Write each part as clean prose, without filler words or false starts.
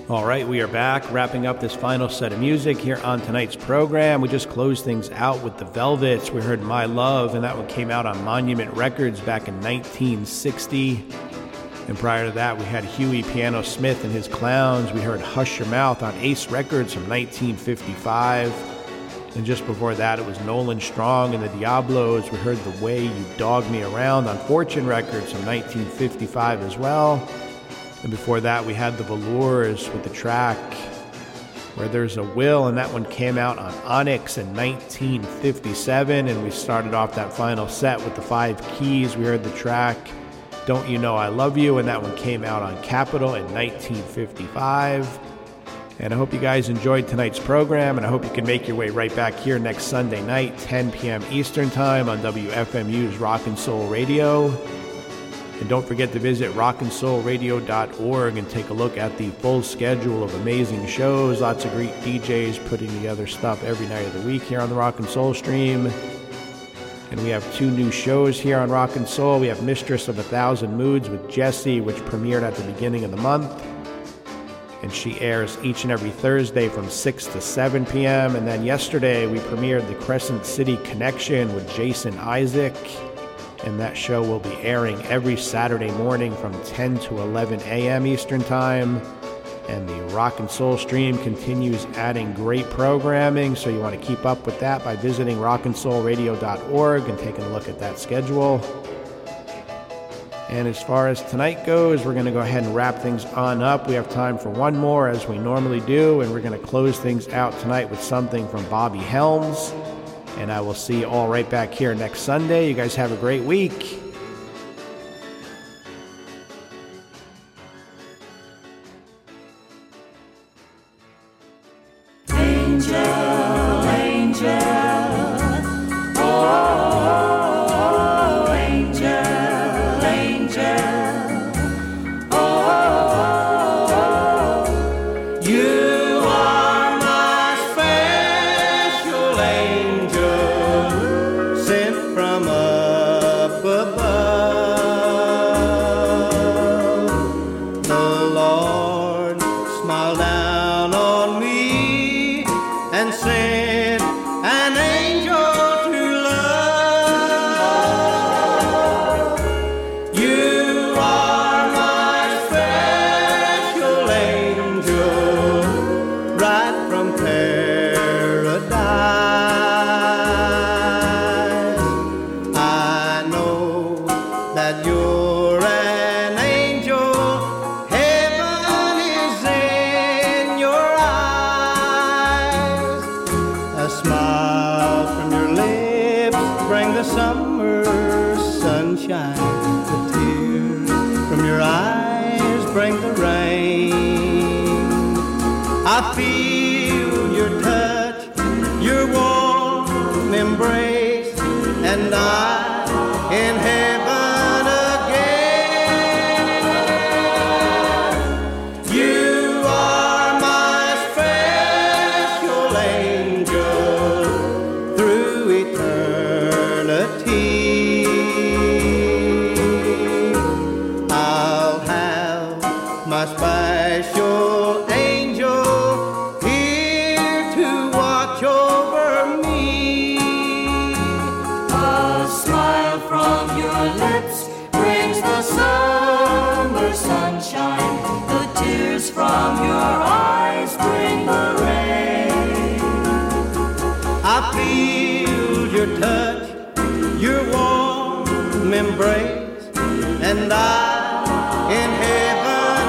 All right, we are back, wrapping up this final set of music here on tonight's program. We just closed things out with the Velvets. We heard My Love, and that one came out on Monument Records back in 1960. And prior to that, we had Huey Piano Smith and his Clowns. We heard Hush Your Mouth on Ace Records from 1955. And just before that, it was Nolan Strong and the Diablos. We heard The Way You Dog Me Around on Fortune Records from 1955 as well. And before that, we had the Velours with the track Where There's a Will, and that one came out on Onyx in 1957. And we started off that final set with the Five Keys. We heard the track Don't You Know I Love You, and that one came out on Capitol in 1955. And I hope you guys enjoyed tonight's program, and I hope you can make your way right back here next Sunday night, 10 p.m. Eastern Time on WFMU's Rock and Soul Radio. And don't forget to visit rockandsoulradio.org and take a look at the full schedule of amazing shows. Lots of great DJs putting together stuff every night of the week here on the Rock and Soul stream. And we have 2 new shows here on Rock and Soul. We have Mistress of 1,000 Moods with Jessie, which premiered at the beginning of the month. And she airs each and every Thursday from 6 to 7 p.m. And then yesterday we premiered the Crescent City Connection with Jason Isaac. And that show will be airing every Saturday morning from 10 to 11 a.m. Eastern Time. And the Rock and Soul stream continues adding great programming, so you want to keep up with that by visiting rockandsoulradio.org and taking a look at that schedule. And as far as tonight goes, we're going to go ahead and wrap things on up. We have time for one more, as we normally do, and we're going to close things out tonight with something from Bobby Helms. And I will see you all right back here next Sunday. You guys have a great week. Angel, angel, oh, angel, angel, oh, you are my special angel, sent from up above. The Lord smiled down on me and sent an angel to love. You are my special angel, right from paradise. I know that you're an angel. Heaven is in your eyes. A smile from your lips bring the summer sunshine. The tears from your eyes bring the rain. I feel your touch, your warm embrace, and I'm in heaven again. You are my special angel through eternity. I'll have my special angel here to watch over me. A smile from your lips brings the summer sunshine. The tears from your eyes bring the rain. I feel your touch, your warm embrace, and I'm in heaven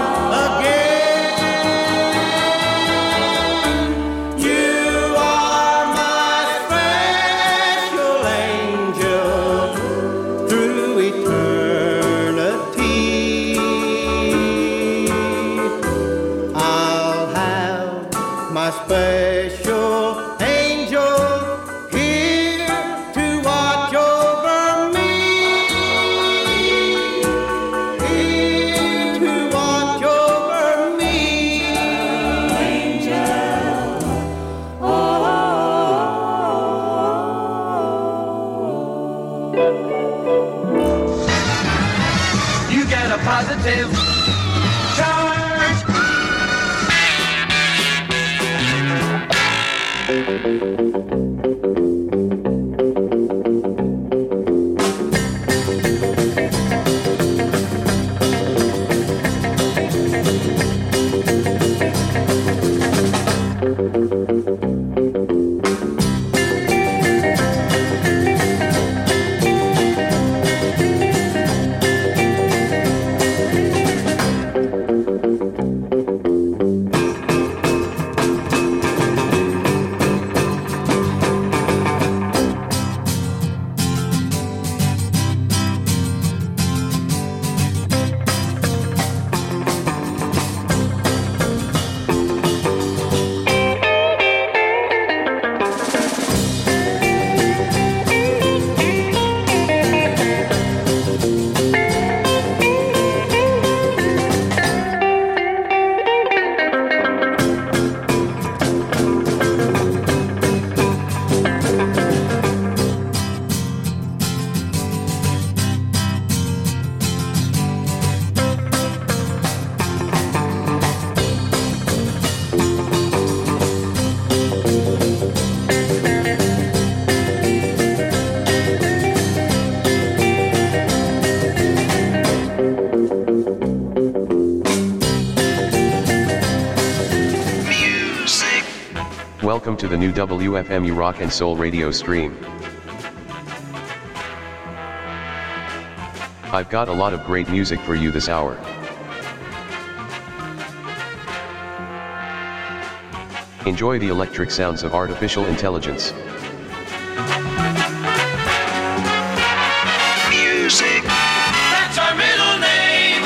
again. You are my special angel through eternity. I'll have my special angel here to watch over me. Welcome to the new WFMU Rock and Soul radio stream. I've got a lot of great music for you this hour. Enjoy the electric sounds of artificial intelligence. Music. That's our middle name.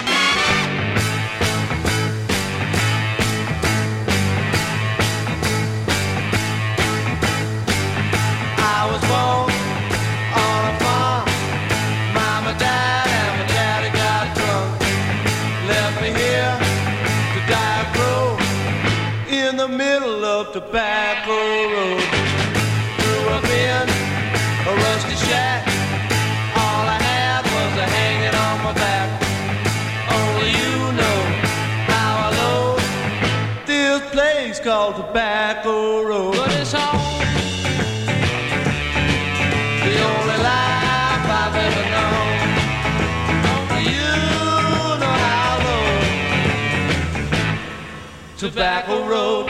I was born on a farm. Mama died and my daddy got drunk. Left me here to die of crow in the middle of Tobacco Road. Grew up in a rusty shack. All I had was a hanging on my back. Only you know how I load this place called Tobacco Road. But it's home, the only life I've ever known. Only you know how I load Tobacco Road.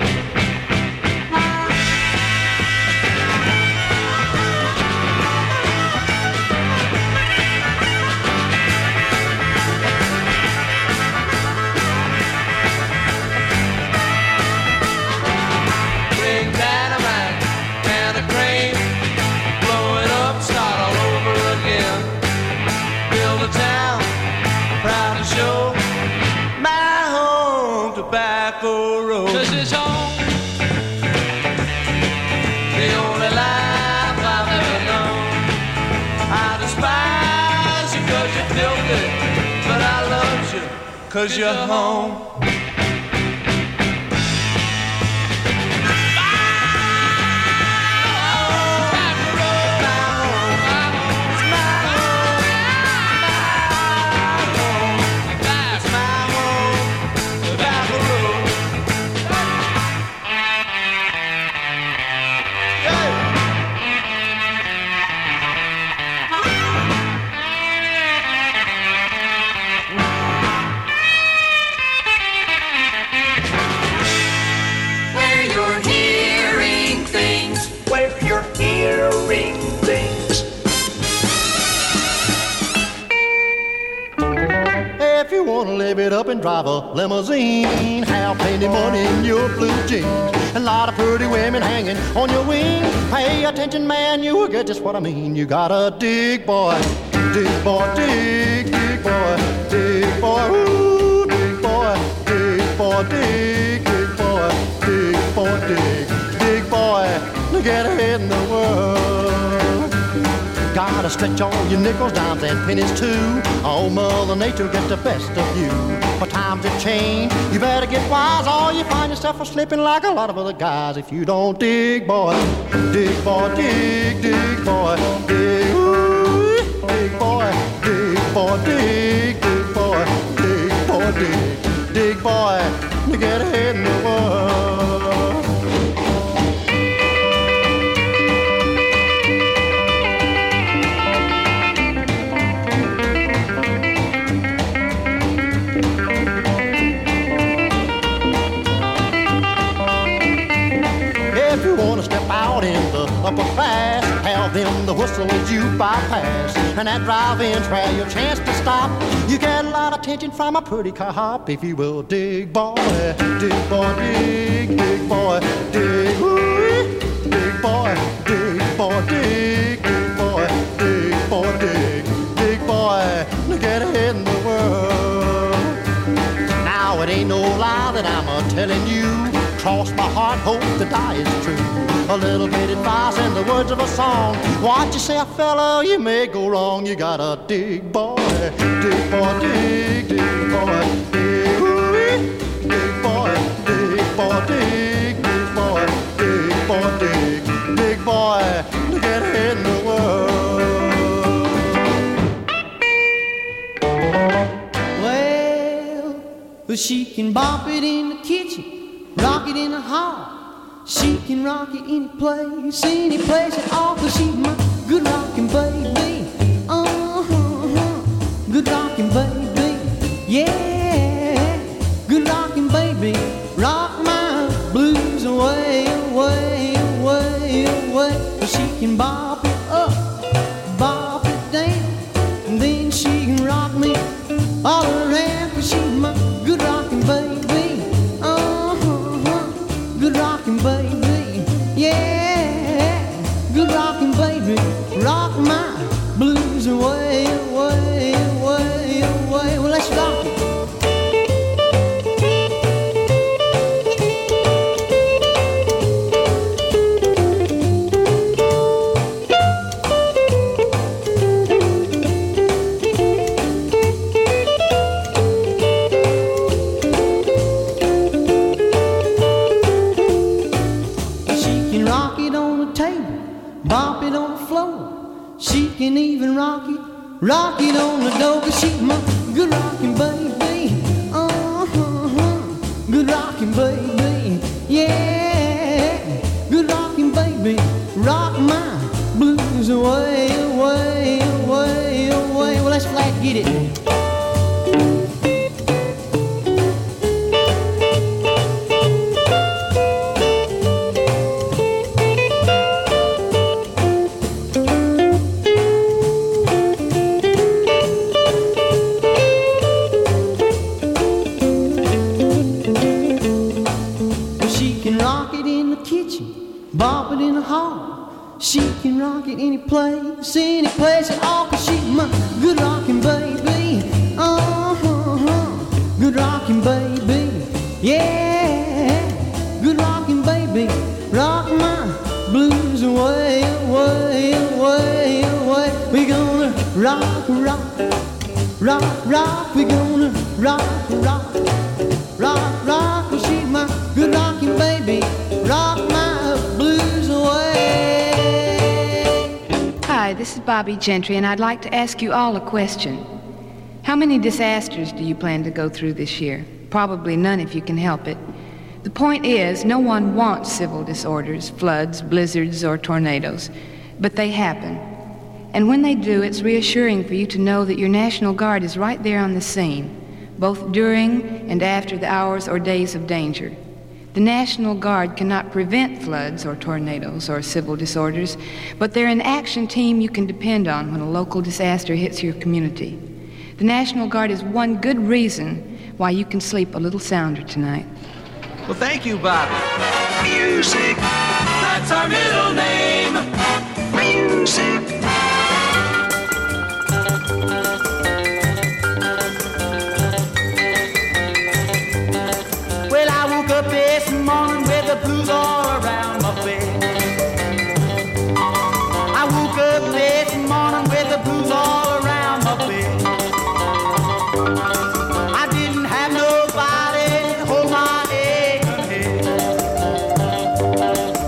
Tobacco Road. 'Cause it's home, the only life I've ever known. I despise you 'cause you're filthy, but I love you 'cause you're home. If you wanna live it up and drive a limousine, have plenty money in your blue jeans, a lot of pretty women hanging on your wing. Pay attention, man, you will get just what I mean. You gotta dig, boy, dig, boy, dig, dig, boy, dig, boy, ooh, dig, boy, dig, boy, dig, dig, boy, dig, boy, dig, boy, to get ahead in the world. Gotta stretch all your nickels, dimes, and pennies too. Oh, Mother Nature get the best of you. But times have changed, you better get wise, or you find yourself a slipping like a lot of other guys. If you don't dig, boy, dig, boy, dig, dig, boy, dig, ooh, dig, boy, dig, boy, dig, dig, boy, dig, boy, dig, dig, boy, to get ahead in the world. If you wanna step out in the upper class, have them the whistles you bypass. And at drive-ins where your chance to stop, you get a lot of attention from a pretty cop. If you will dig boy, dig boy, dig boy, dig, ooh, dig boy, dig boy, dig, dig boy, dig boy, dig boy, to get ahead in the world. Now it ain't no lie that I'm a-telling you. Cross my heart, hope the die is true. A little bit advice in the words of a song. Watch yourself, fella, you may go wrong. You gotta dig, boy, dig, boy, dig, dig, boy, dig, ooh, dig, boy, dig, boy, dig, dig, boy, dig, boy, dig boy, to get ahead in the world. Well, she can bop it in the kitchen, rock it in the hall. She can rock it any place at all. 'Cause she's my good rockin' baby. Good rockin' baby. Yeah, good rockin' baby. Rock my blues away, away, away, away. 'Cause she can bop it up, bop it down, and then she can rock me all around. 'Cause she's my good rockin' baby. Good rockin' baby, yeah, good rockin' baby, rock my blues away, away, away, away. Well, let's rock it. Bop it on the floor. She can even rock it on the door. 'Cause she's my good rockin' baby. Good rockin' baby. Yeah, good rockin' baby. Rock my blues away, away, away, away. Well, let's flat get it. Bop it in the hall. She can rock it any place at all. 'Cause she's my good rockin' baby. Good rockin' baby. Yeah, good rockin' baby. Rock my blues away, away, away, away. We gonna rock, rock, rock, rock. We gonna rock, rock, rock, rock. 'Cause she's my good rockin' baby. Rock my blues away. Hi, this is Bobby Gentry, and I'd like to ask you all a question. How many disasters do you plan to go through this year? Probably none if you can help it. The point is, no one wants civil disorders, floods, blizzards, or tornadoes, but they happen. And when they do, it's reassuring for you to know that your National Guard is right there on the scene, both during and after the hours or days of danger. The National Guard cannot prevent floods or tornadoes or civil disorders, but they're an action team you can depend on when a local disaster hits your community. The National Guard is one good reason why you can sleep a little sounder tonight. Well, thank you, Bobby. Music, that's our middle name. Music. Well, I woke up this morning with the blues all around my bed. I woke up this morning with the blues all around my bed. I didn't have nobody to hold my aching head.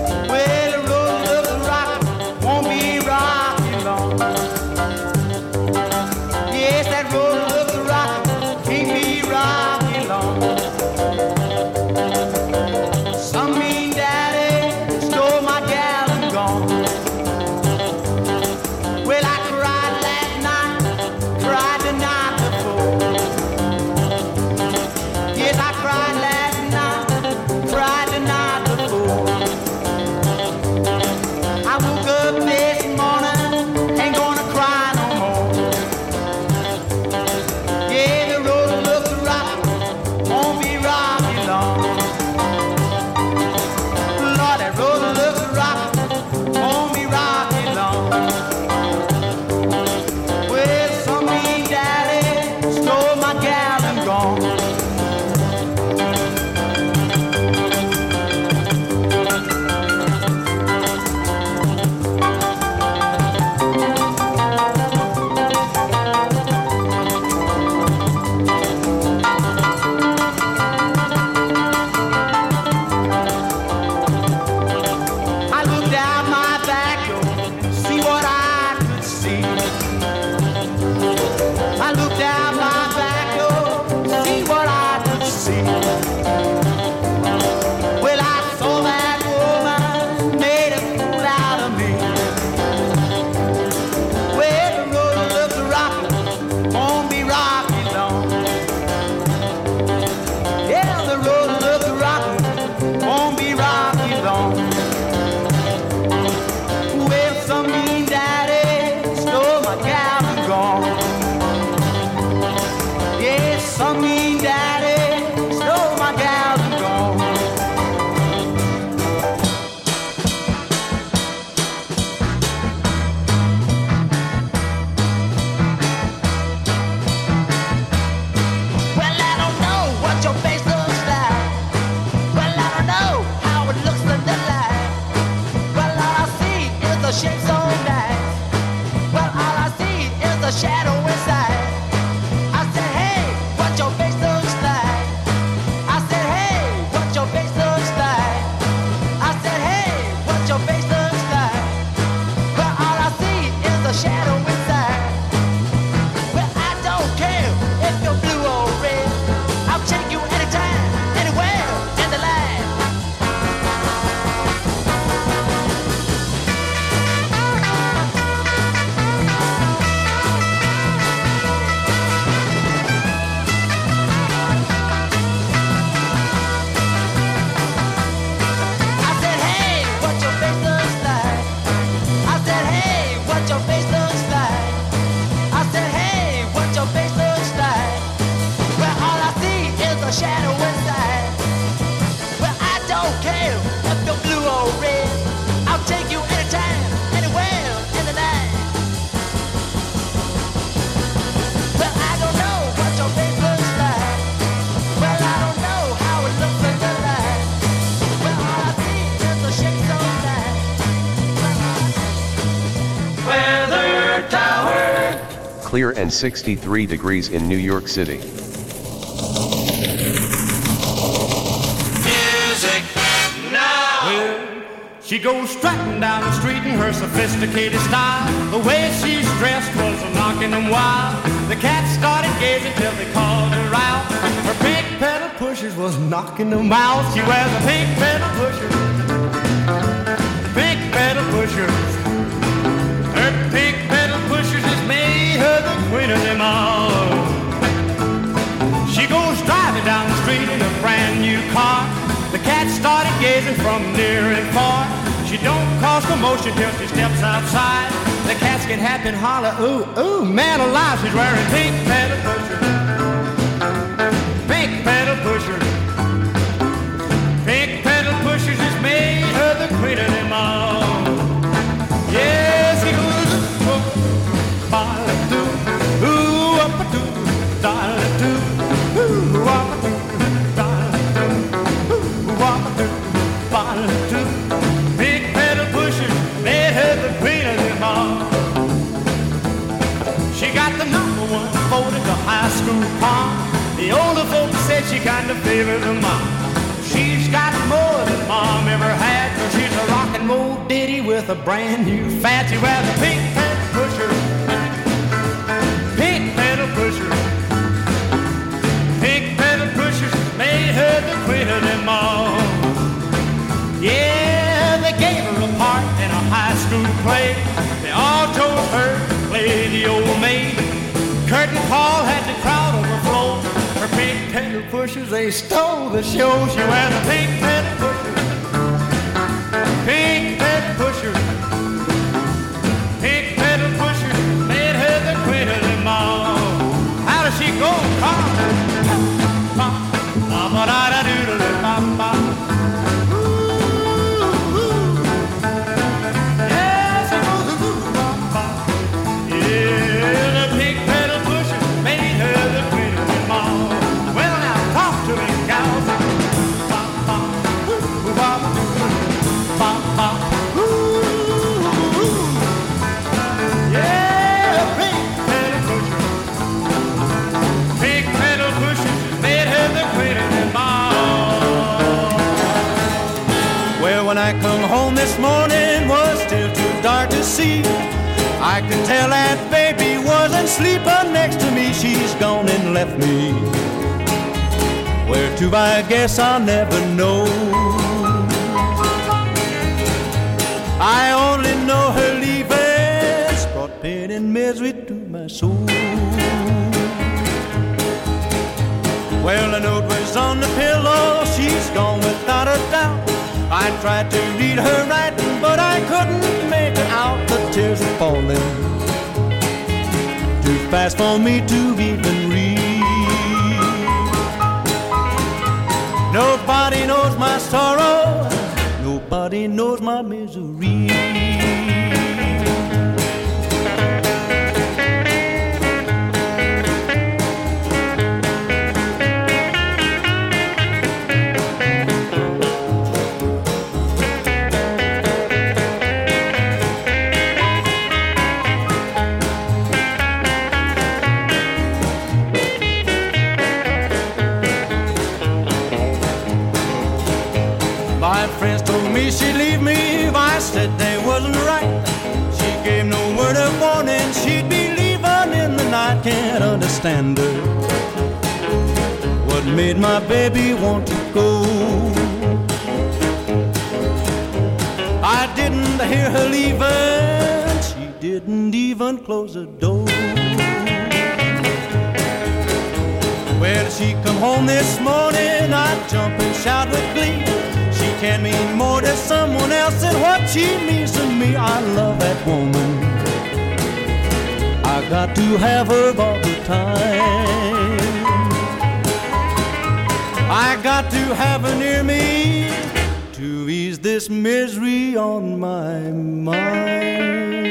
shape so nice. Well, all I see is a shadow inside. I said, hey, what your face looks like. I said, hey, what your face looks like. I said, hey, what your face looks like. Well, all I see is a shadow inside. Well, I don't care if you're blue or red. I'll take you anytime, anywhere in the land. I said, hey, what your face looks like. I said, hey, what your face looks like. I said, hey, what your face looks like. Well, all I see is a shadow inside. Well, I don't care if you're blue or red. I'll take you anytime, anywhere in the night. Well, I don't know what your face looks like. Well, I don't know how it looks in the light. Well, all I see is a shape so nice. Weather Tower. Clear and 63 degrees in New York City. Music now. She goes strutting down the street in her sophisticated style. The way she's dressed was knocking them wild. The cats started gazing till they called her out. Her pink pedal pushers was knocking them out. She wears a pink pedal pusher. Pink pedal pushers. Her pink pedal pushers has made her the queen of them all. She goes driving down the street in a brand new car. The cats started gazing from near and far. She don't cause commotion till she steps outside. The cats get happy and holler, ooh, ooh, man alive, she's wearing pink pedal pushers. Pink pedal pushers. Pink pedal pushers has made her the queen of them all. Yes, he goes, oh, ba-la-doo, ooh, up-a-doo, da-la-doo, ooh, up-a-doo, da-la-doo, ooh, up-a-doo, ba-la-doo. Big pedal pushers made her the queen of them all. She got the number one vote at the high school prom. The older folks said she kind of favored the mom. She's got more than mom ever had, 'cause she's a rockin' roll ditty with a brand new fat. She wears a pink pedal pusher. Pink pedal pusher. Pink pedal pushers made her the queen of them all. Yeah, they gave her a part in a high school play. They all told her to play the old maid. Curtain call had the crowd overflow. Her pink pedal pushers, they stole the show. She wears a pink pedal pusher. Pink pedal pusher. Pink pedal pusher made her the queen of them all. How does she go? Ba-ba-da-da-doo-da-da-ba-ba. When I come home this morning was still too dark to see. I could tell that baby wasn't sleeping next to me. She's gone and left me. Where to, I guess I'll never know. I only know her leaving's brought pain and misery to my soul. Well, the note was on the pillow. She's gone without a doubt. I tried to read her writing, but I couldn't make it out. The tears were falling too fast for me to even read. Nobody knows my sorrow. Nobody knows my misery. said they wasn't right. She gave no word of warning, she'd be leaving in the night. Can't understand her. What made my baby want to go? I didn't hear her leaving, she didn't even close the door. Well, she come home this morning, I'd jump and shout with glee. She can mean more to someone else than what she means to me. I love that woman, I got to have her all the time. I got to have her near me to ease this misery on my mind.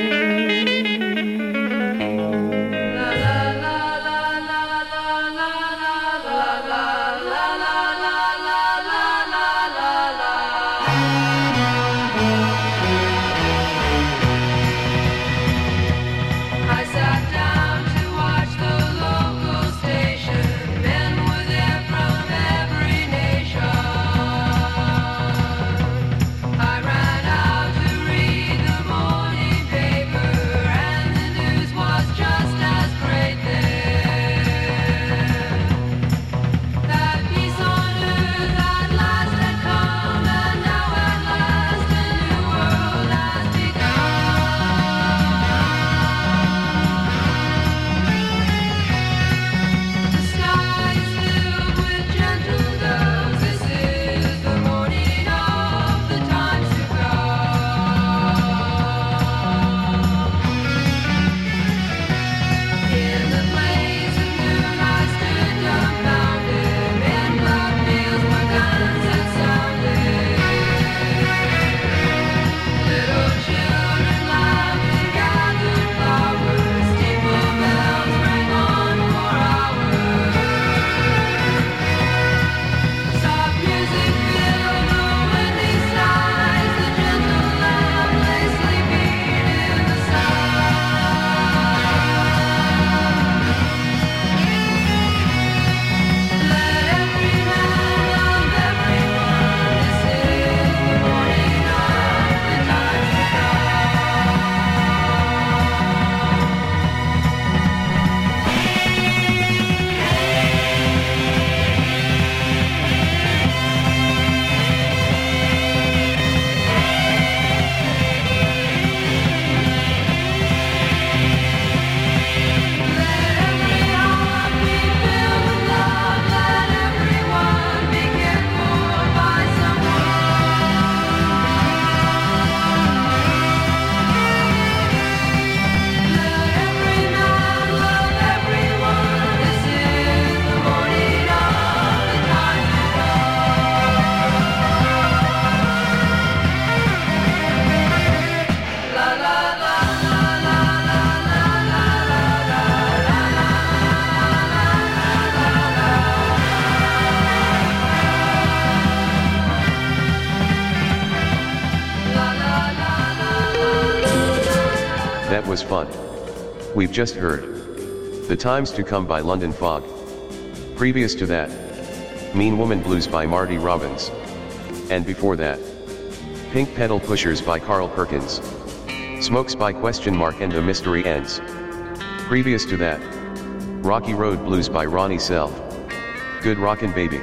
Was fun. We've just heard The Times to Come by London Fog. Previous to that, Mean Woman Blues by Marty Robbins. And before that, Pink Pedal Pushers by Carl Perkins. Smokes by ? And the Mystery Ends. Previous to that, Rocky Road Blues by Ronnie Self. Good Rockin' Baby.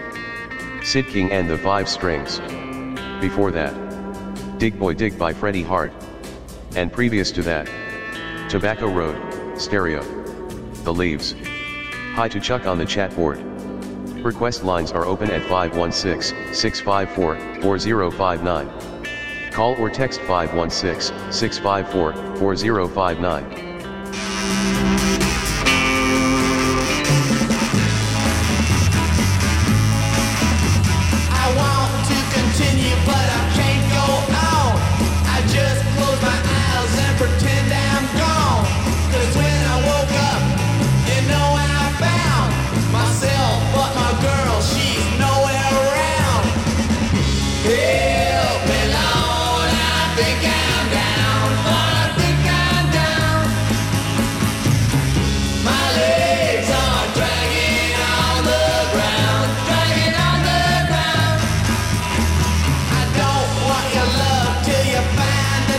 Sid King and the Five Strings. Before that, Dig Boy Dig by Freddie Hart. And previous to that, Tobacco Road, Stereo. The Leaves. Hi to Chuck on the chat board. Request lines are open at 516-654-4059. Call or text 516-654-4059. Find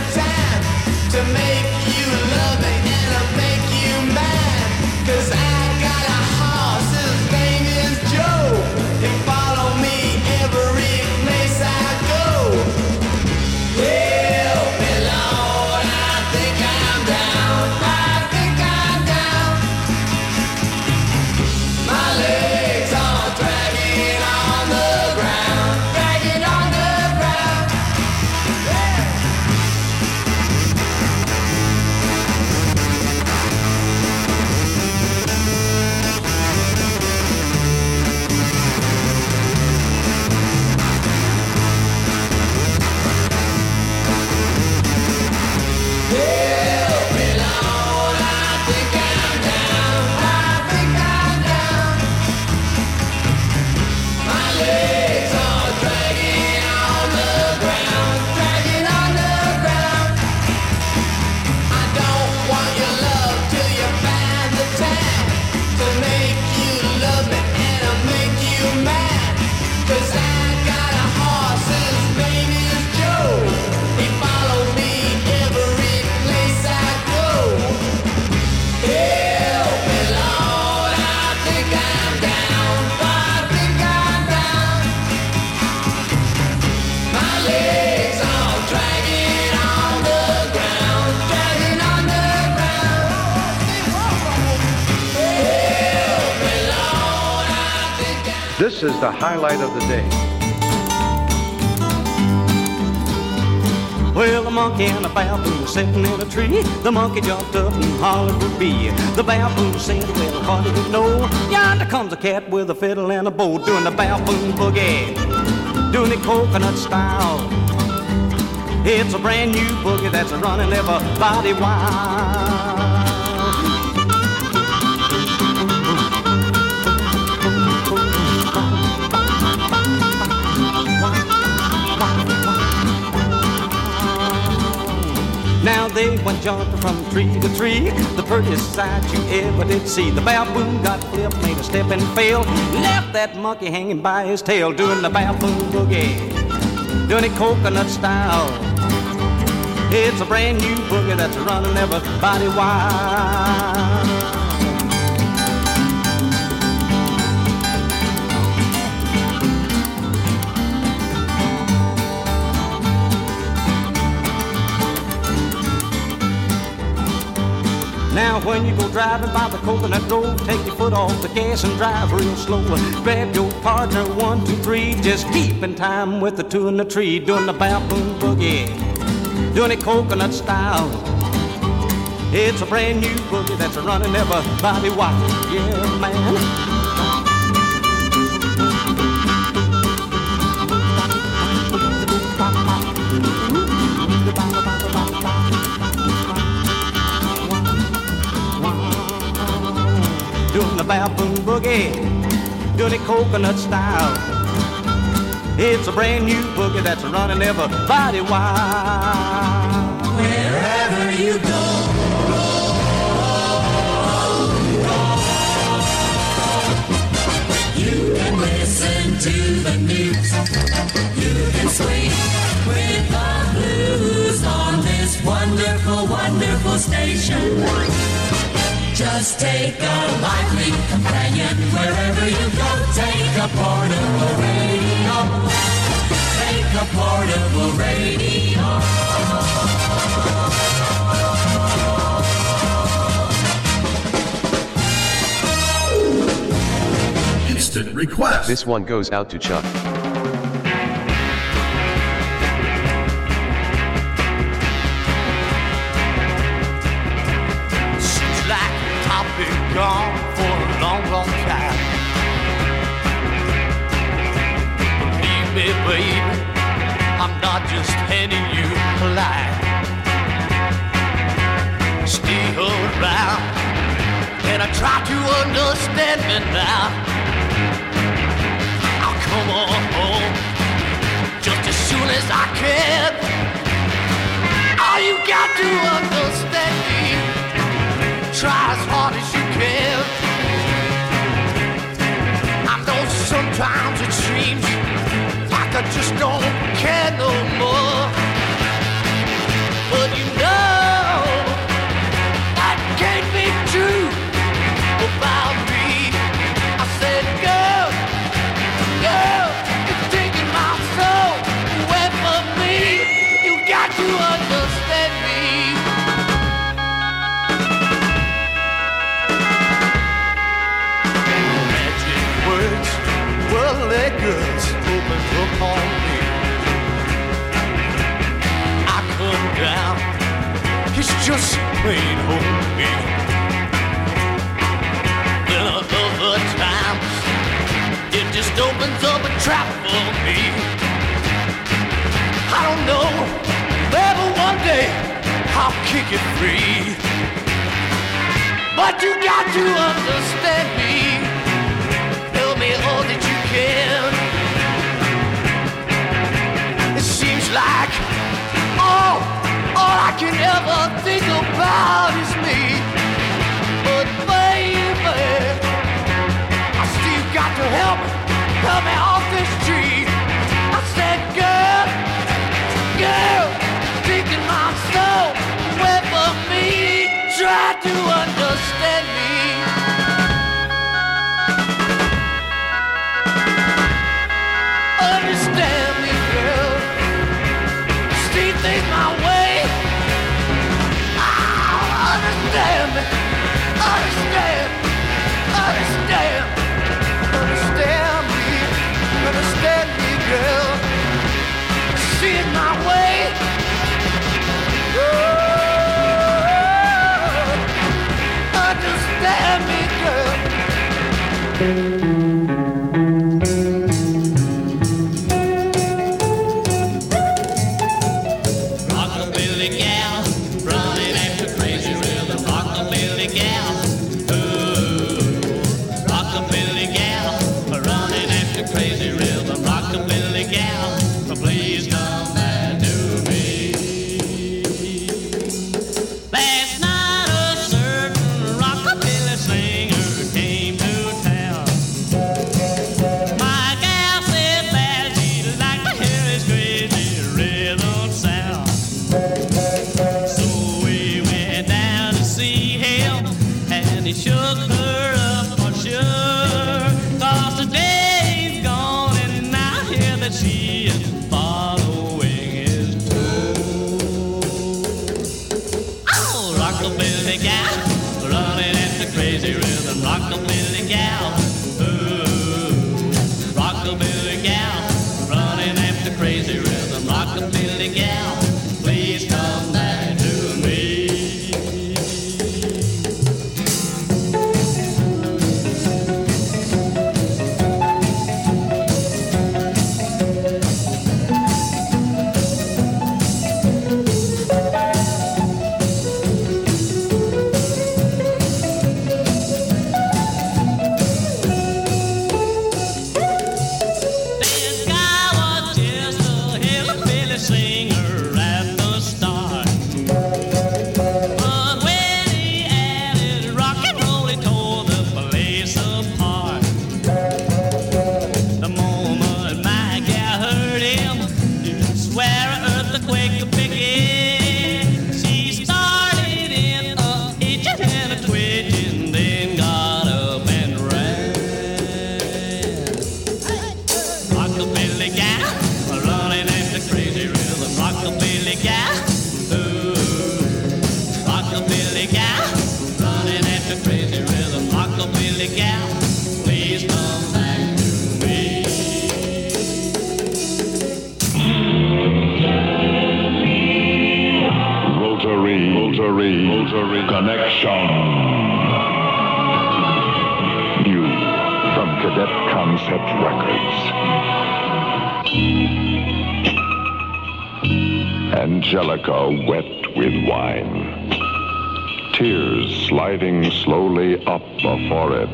This is the highlight of the day. Well, a monkey and a baboon were sitting in a tree. The monkey jumped up and hollered for me. The baboon said, well, how did you know? Yonder comes a cat with a fiddle and a bow, doing the baboon boogie, doing it coconut style. It's a brand new boogie that's running everybody wild. Now they went jumping from tree to tree, the prettiest sight you ever did see. The baboon got flipped, made a step and fell, left that monkey hanging by his tail, doing the baboon boogie, doing it coconut style. It's a brand new boogie that's running everybody wild. Now when you go driving by the coconut grove, take your foot off the gas and drive real slow. Grab your partner, 1, 2, 3, just keep in time with the two in the tree, doing the baboon boogie, doing it coconut style. It's a brand new boogie that's running everybody wild. Yeah, man. Doing the baboon boogie, doing it coconut style. It's a brand new boogie that's running everybody wild. Wherever you go, you can listen to the news. You can swing with the blues on this wonderful, wonderful station. Just take a lively companion wherever you go. Take a portable radio. Take a portable radio. Instant request. This one goes out to Chuck. Gone for a long, long time. Believe me, baby, I'm not just handing you a lie. Stay around and I try to understand me now. I'll come on home just as soon as I can. All you got to understand me. Try as hard as you can. I know sometimes it seems like I just don't care no more. But you know that can't be true about me. I said, girl, girl, you're taking my soul away from me. You got to understand me. Well, that girl's opened up on me. I come down, it's just plain old me. Then other times, it just opens up a trap for me. I don't know, maybe one day I'll kick it free. But you got to understand me. Tell me all that you can. It seems like all I can ever think about is me. But baby, I still got to help me off this tree. I said, girl, girl, taking my soul away from me. Try to understand me. Understand me, girl. See things my way. Understand me. Understand. Understand. Understand me. Rotary Connection. New from Cadet Concept Records. Angelica wet with wine. Tears sliding slowly up a forehead.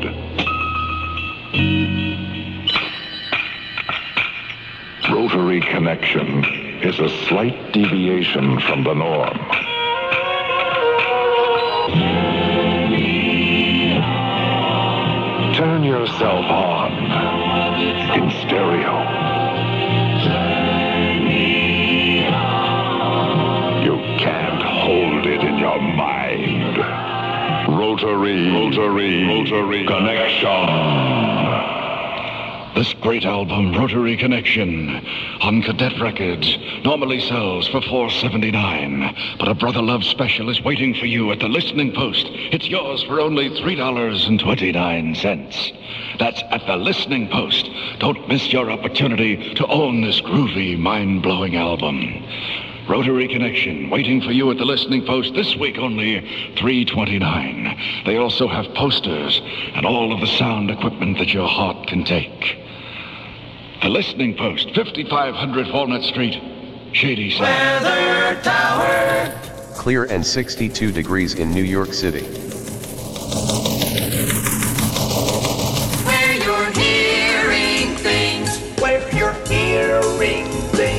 Rotary Connection is a slight deviation from the norm. Turn yourself on in stereo. You can't hold it in your mind. Rotary Connection. This great album, Rotary Connection, on Cadet Records, normally sells for $4.79. But a Brother Love special is waiting for you at the Listening Post. It's yours for only $3.29. That's at the Listening Post. Don't miss your opportunity to own this groovy, mind-blowing album. Rotary Connection, waiting for you at the Listening Post this week, only $3.29. They also have posters and all of the sound equipment that your heart can take. The Listening Post, 5500 Walnut Street, Shady Side. Weather Tower. Clear and 62 degrees in New York City. Where you're hearing things. Where you're hearing things.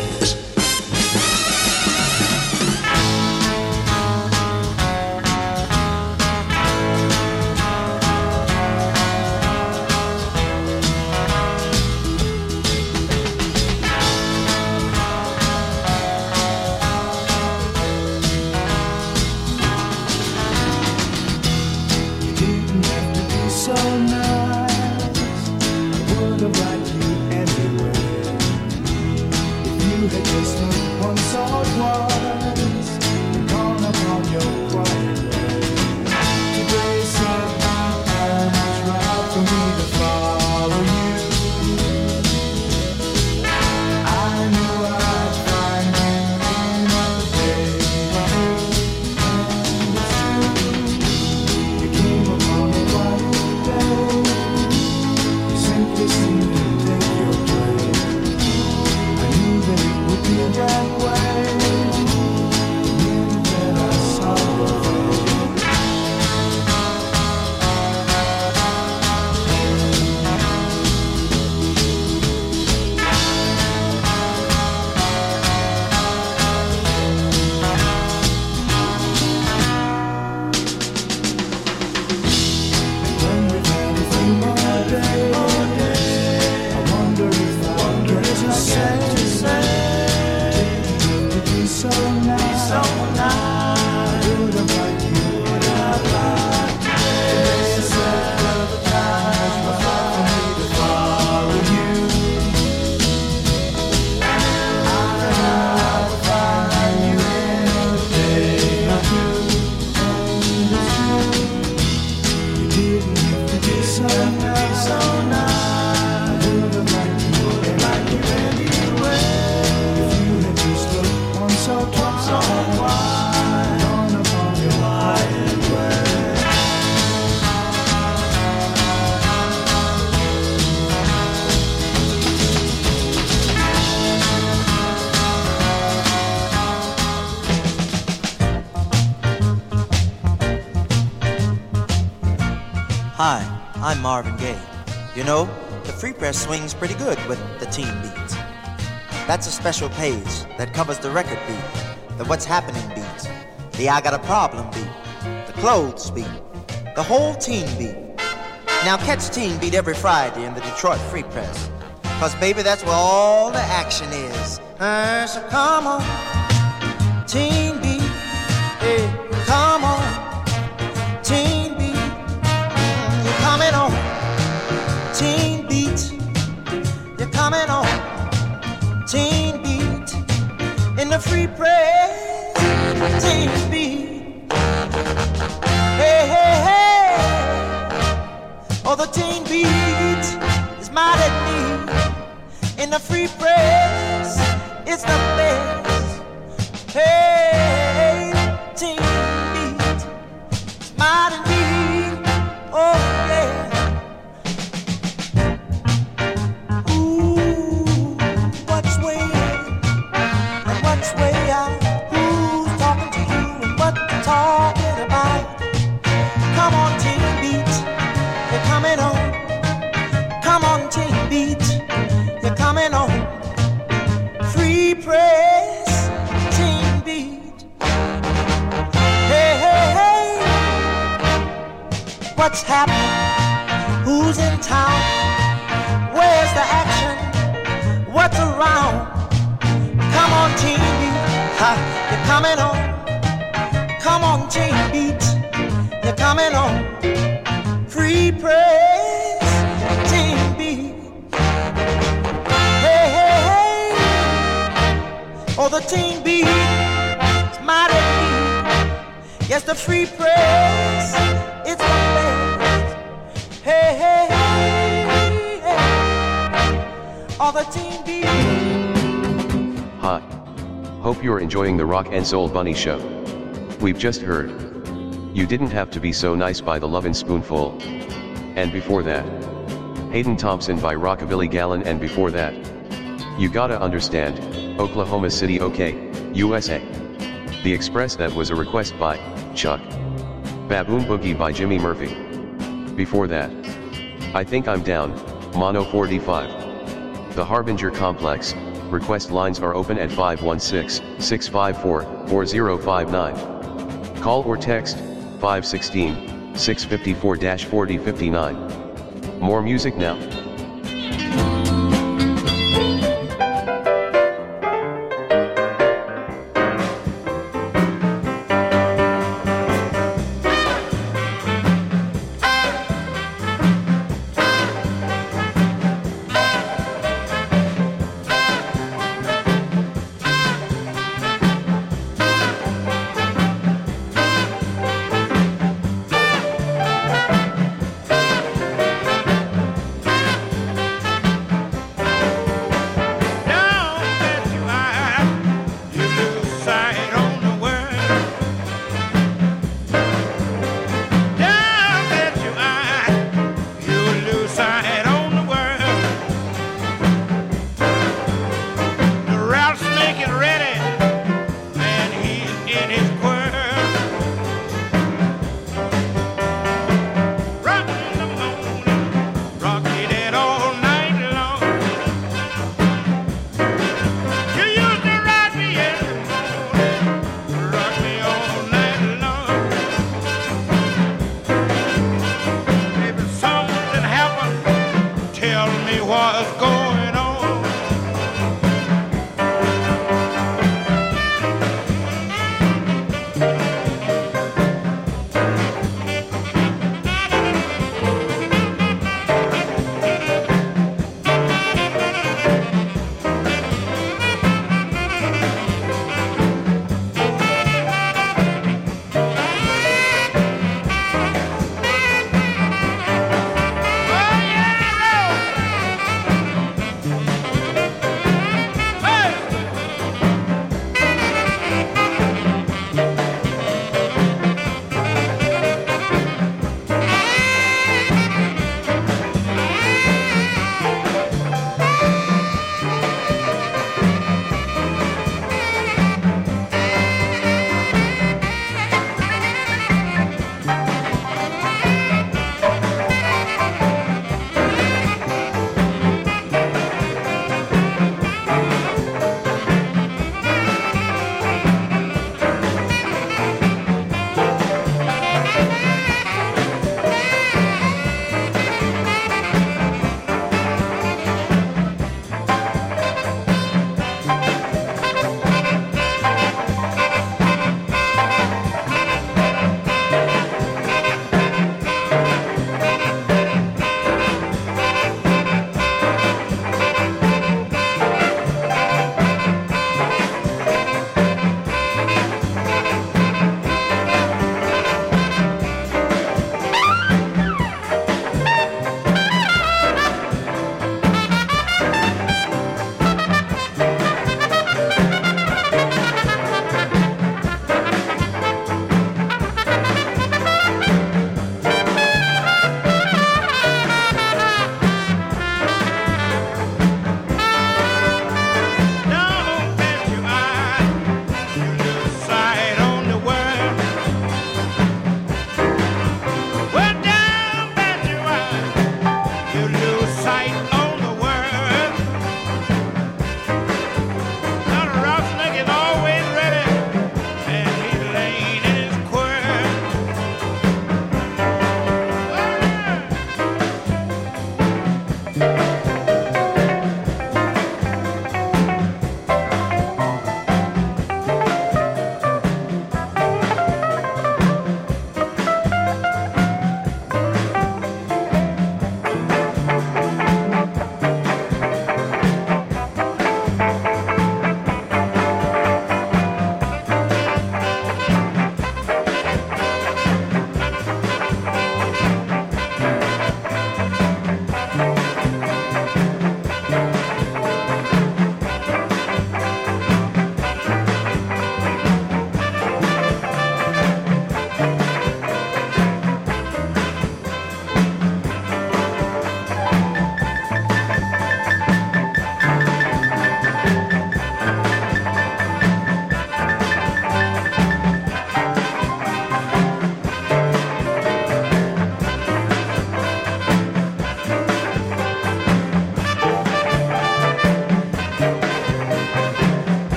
Hi, I'm Marvin Gaye. You know, the Free Press swings pretty good with the teen beat. That's a special page that covers the record beat, the what's happening beat, the I got a problem beat, the clothes beat, the whole teen beat. Now catch Teen Beat every Friday in the Detroit Free Press. Cause baby, that's where all the action is. So come on, Teen Beat, hey, come on, Teen Beat, you're coming on, Teen Beat, you're coming on, Teen Beat, in the Free Press, Teen Beat, hey, hey, hey, oh, the Teen Beat is mad at me, in the Free Press, it's the best, hey, Teen Beat, it's mad at me, oh, yeah. What's way out? Who's talking to you and what you talking about? Come on, Teen Beat, you're coming on. Come on, Teen Beat, you're coming on. Free Press, Teen Beat. Hey, hey, hey. What's happening? Who's in town? Where's the action? What's around? Come on, Teen Beat, ha, you're coming on. Come on, Teen Beat, you're coming on. Free Press, Teen Beat. Hey, hey, hey. Oh, the Teen Beat is mighty beat. Yes, the Free Press, it's the best. Hey, hey, hey. Oh, the Teen Beat. Hi. Hope you're enjoying the Rock and Soul Bunny Show. We've just heard You Didn't Have to Be So Nice by the Lovin' Spoonful. And before that, Hayden Thompson by Rockabilly Gallon, and before that, You Gotta Understand, Oklahoma City OK, USA. The Express, that was a request by Chuck. Baboon Boogie by Jimmy Murphy. Before that, I Think I'm Down, Mono 45. The Harbinger Complex. Request lines are open at 516-654-4059. Call or text 516-654-4059. More music now.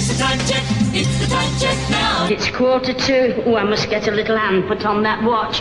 It's the time check. It's the time check now. It's 1:45. Oh, I must get a little hand put on that watch.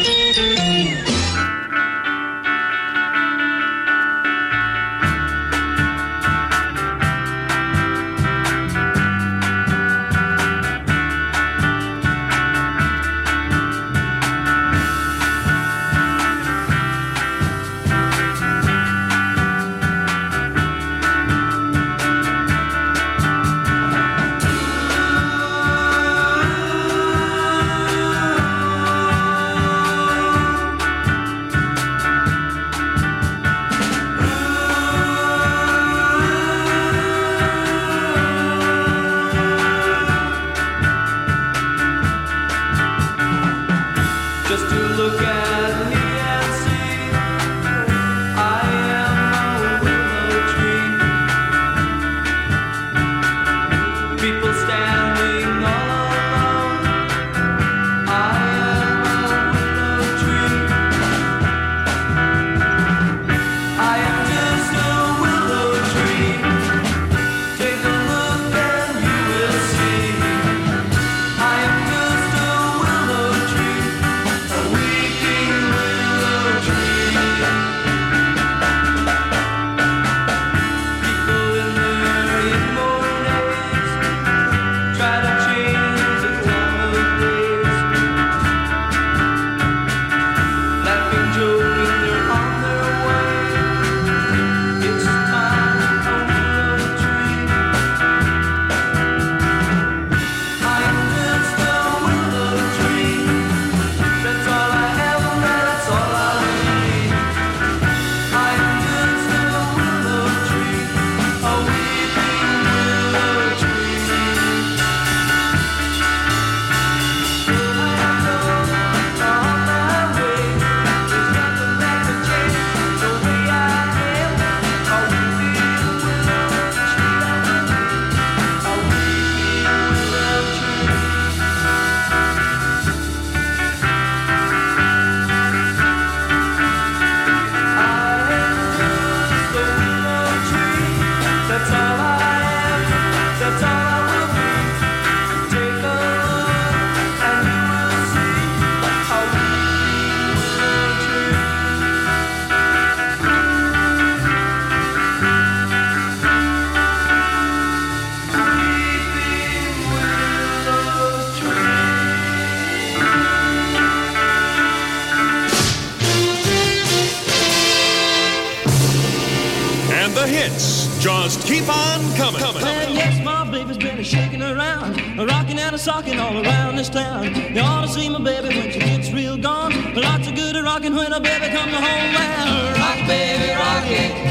Just keep on coming. Well, yes, my baby's been shaking around, rocking and a-socking all around this town. You ought to see my baby when she gets real gone. Lots of good rocking when a baby comes home. Well, rock, baby, rock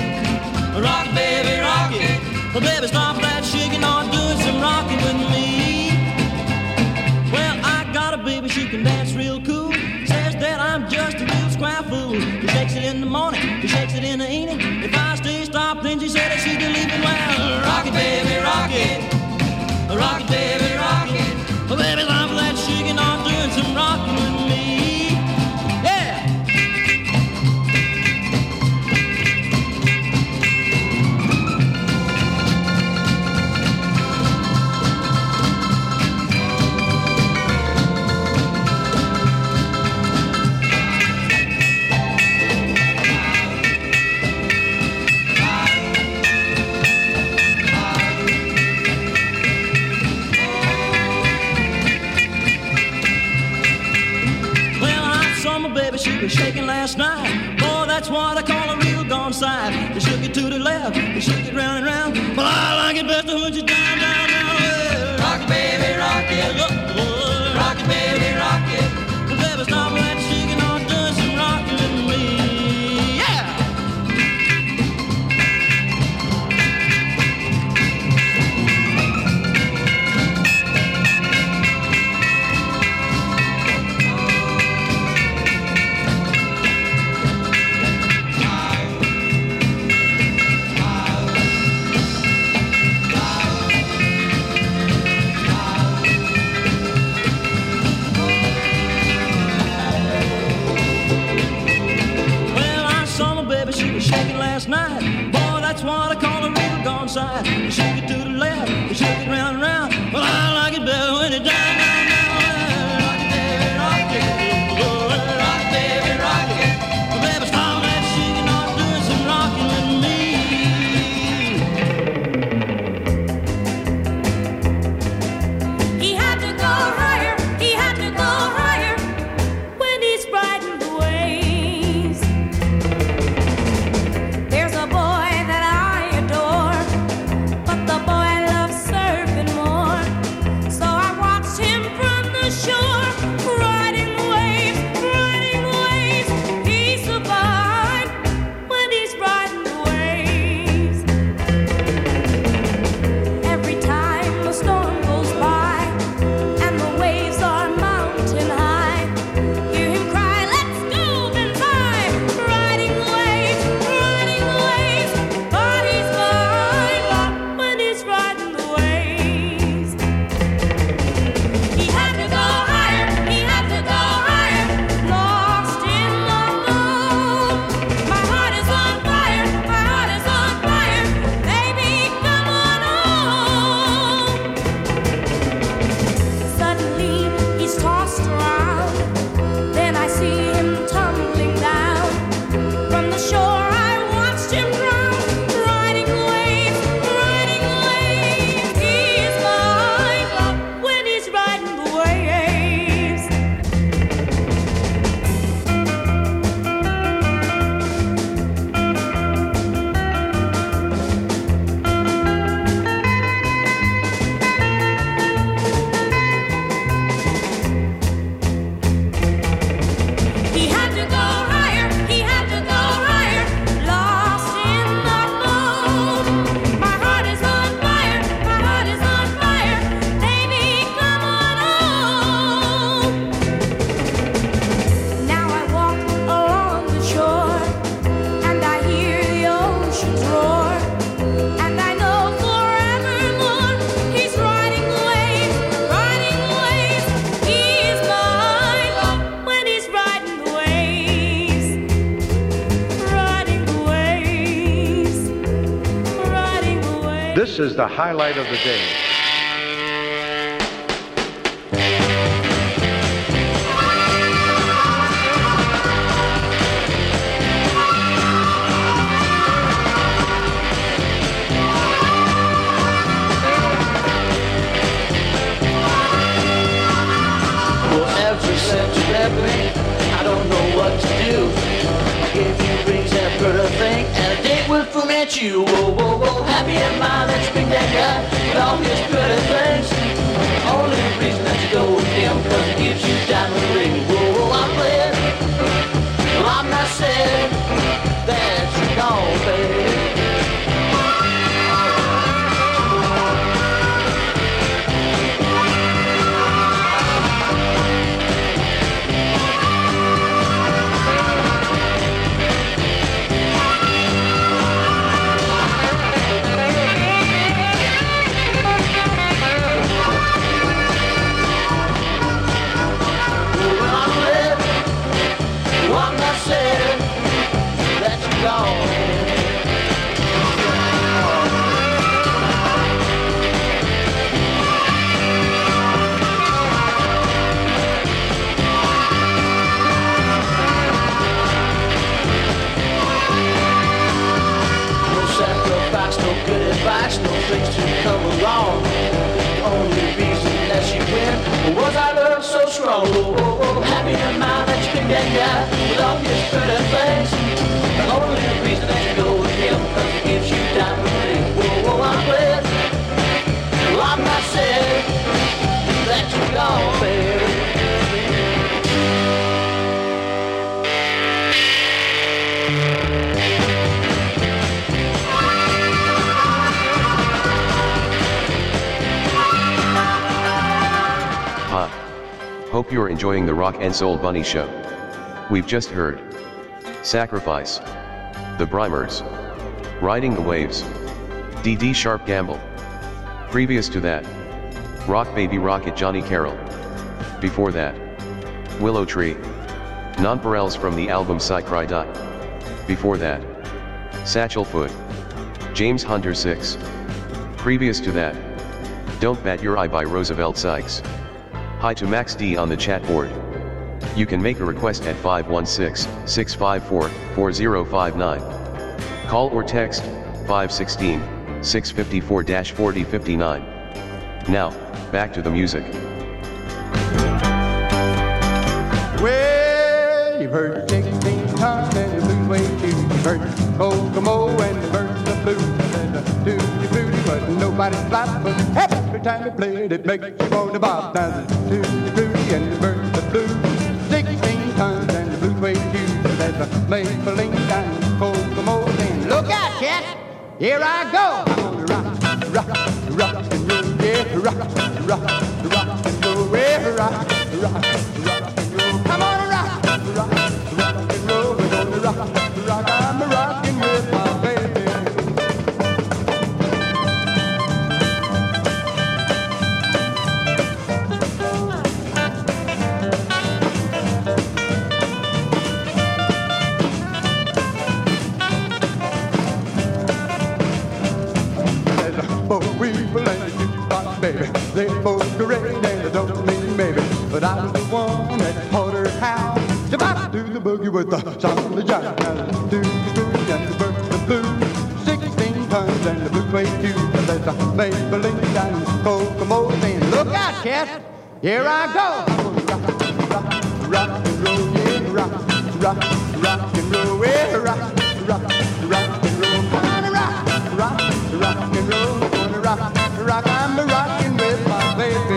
it. Rock, baby, rock it. Well, baby, stop that shaking or doing some rocking with me. Well, I got a baby, she can dance real cool. Says that I'm just a real square fool. She shakes it in the morning, she shakes it in the evening. If I stay stopped, then she said that she can leave it. Well, rock it, baby, rock it. Rock it, baby, rock it. Well, baby, stop that shaking or doing some rocking with me. Yeah! She was shaking last night. Boy, that's what I call a real gone side. They shook it to the left, they shook it round and round. But I like it best when she's down, down, down. Well, rock it, baby, rock it. Rock it, baby, rock it. Well, baby, stop that shaking or doing some rocking with me. Yeah! Last night, boy, that's what I call a real gone side. You shake it to the left, you shake it round and round. This is the highlight of the day. I don't know what to do. I gave you rings and pretty thing, and a date with who met you. Whoa, whoa, whoa, happy am I that you bring that guy with all his pretty things. Only reason that you go with him, cause he gives you diamond ring. Whoa, whoa, I'm glad. Well, I'm not sad that you're gone, baby. No things to come along. The only reason that she went was our love so strong. Oh, oh, oh, happy am I that you picked that guy with all his pretty things. The only reason that you go with him because he gives you diamond ring. Oh, oh, I'm glad. Well, I'm not sad that you're gone, baby. Hope you're enjoying the Rock and Soul Bunny Show. We've just heard Sacrifice, The Brimers, Riding the Waves, D.D. Sharp Gamble. Previous to that, Rock Baby Rocket Johnny Carroll. Before that, Willow Tree, Nonpareils from the album Psy Cry Die. Before that, Satchel Foot, James Hunter 6. Previous to that, Don't Bat Your Eye by Roosevelt Sykes. Hi to Max D on the chat board. You can make a request at 516-654-4059. Call or text 516-654-4059. Now, back to the music. Well, you've heard 16 tons and the blues way too. You've heard Kokomo and the birds of blues. And the tutti frutti, but nobody's flat. But every time you play it, it makes you want to bob. Now the tutti frutti and the birds of blues. 16 tons and the blues way too. There's a Maybelline and Kokomo saying, look out, cat, here I go. I'm gonna rock and roll, yeah, rock and roll, yeah, rock and roll. Come on and rock and roll. We're gonna rock, I'm rocking with my baby. There's both people and the jukebox, baby. They both great and they don't mean maybe. But I was the one that taught her how to bop do the boogie with the song of the jive. Now do the boogie and the birds the blues. 16 tons and the blues way too. There's a Maybelline and Kokomo saying, look out, cat, here I go. Rock and roll, yeah, rock and roll, yeah, rock and roll. Come on and rock and roll. We're gonna rock, I'm rocking with my baby.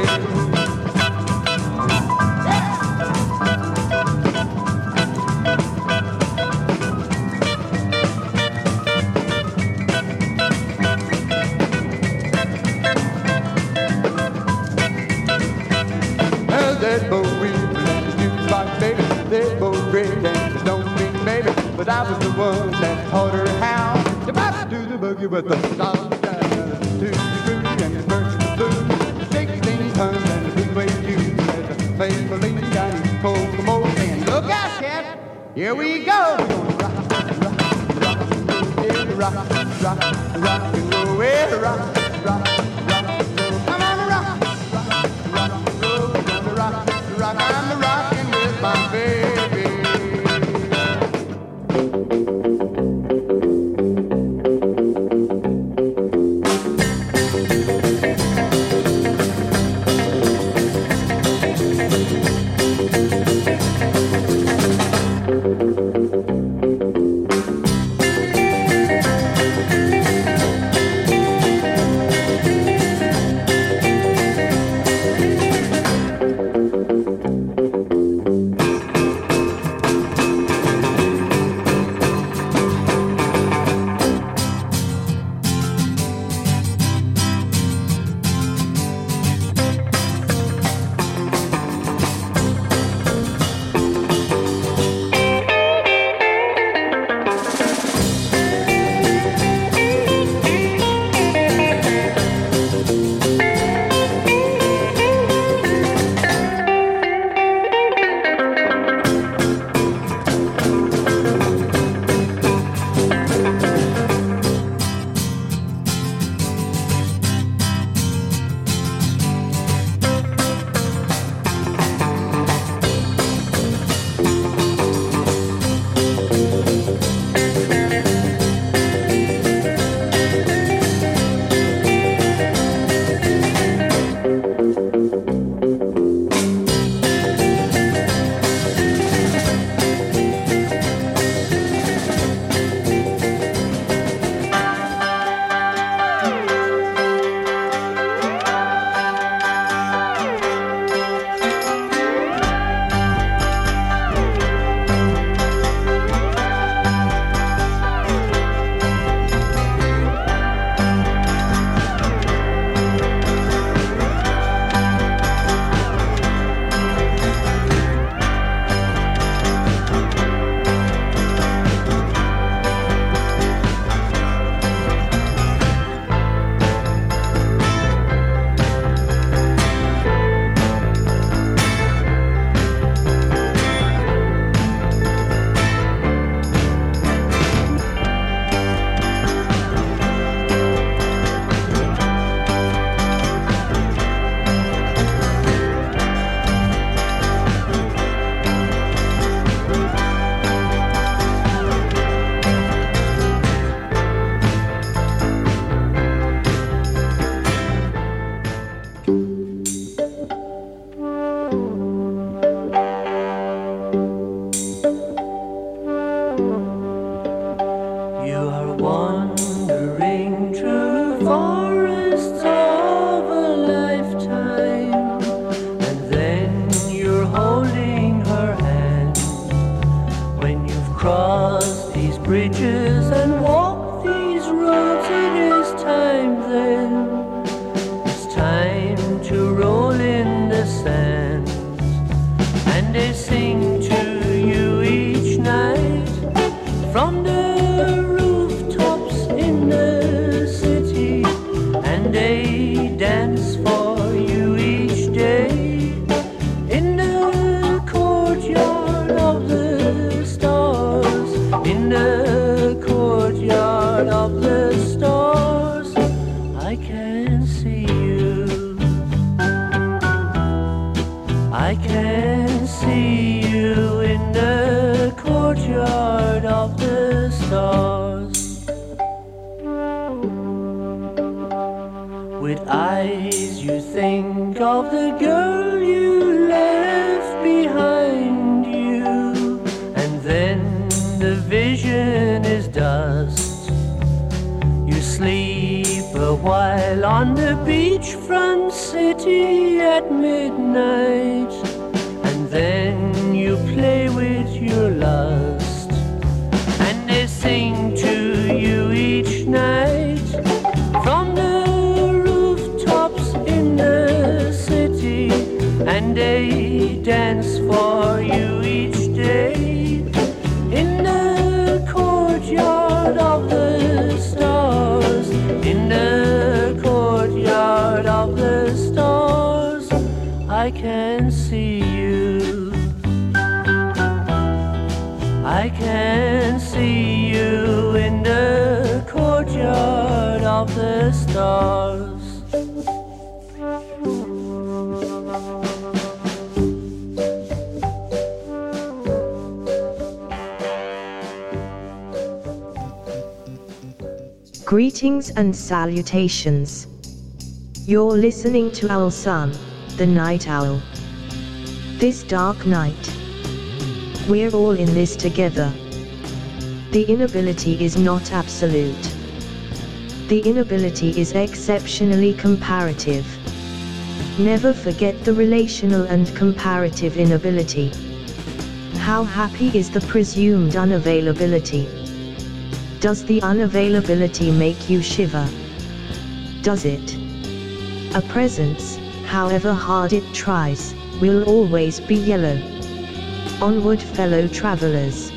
They both weak and the jukebox, baby. They both great and they don't mean maybe. But I was the one that taught her how to bop do the boogie with the song of jazz. To the boogie and the birds of the blues. 16 tons and the blues way too. There's a Maybelline down in Kokomo saying, look out, cat, here we go. We're gonna rock and roll, yeah, rock and roll, yeah, rock. I can see you in the courtyard of the stars. Greetings and salutations. You're listening to Owl Sun, the Night Owl. This dark night, we're all in this together. The inability is not absolute. The inability is exceptionally comparative. Never forget the relational and comparative inability. How happy is the presumed unavailability? Does the unavailability make you shiver? Does it? A presence, however hard it tries, will always be yellow. Onward, fellow travelers.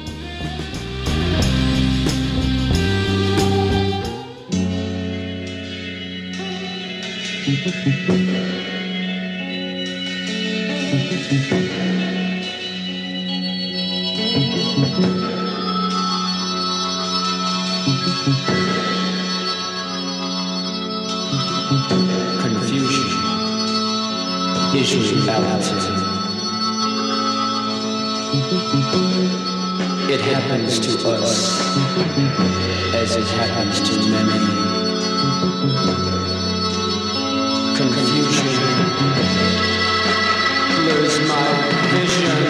Confusion is reality. It happens to us as it happens to many. Confusion blurs my vision.